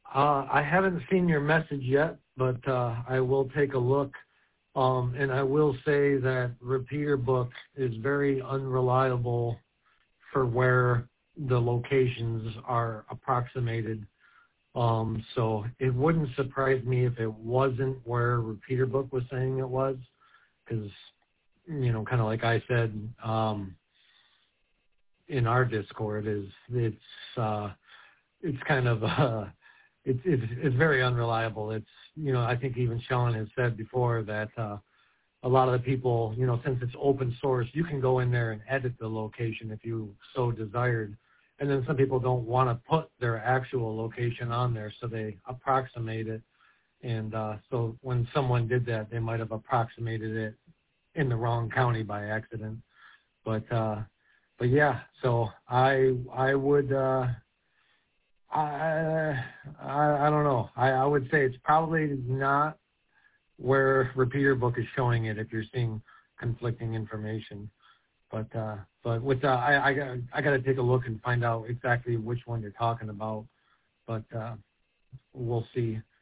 I haven't seen your message yet, but I will take a look. And I will say that Repeater Book is very unreliable for where the locations are approximated. So it wouldn't surprise me if it wasn't where Repeater Book was saying it was, because, kind of like I said in our Discord, it's kind of it's very unreliable. It's I think even Sean has said before that a lot of the people, since it's open source, you can go in there and edit the location if you so desired. And then some people don't want to put their actual location on there, so they approximate it. And so when someone did that, they might have approximated it in the wrong county by accident. But yeah, so I would I don't know. I would say it's probably not where Repeater Book is showing it if you're seeing conflicting information. But with I got to take a look and find out exactly which one you're talking about. But we'll see.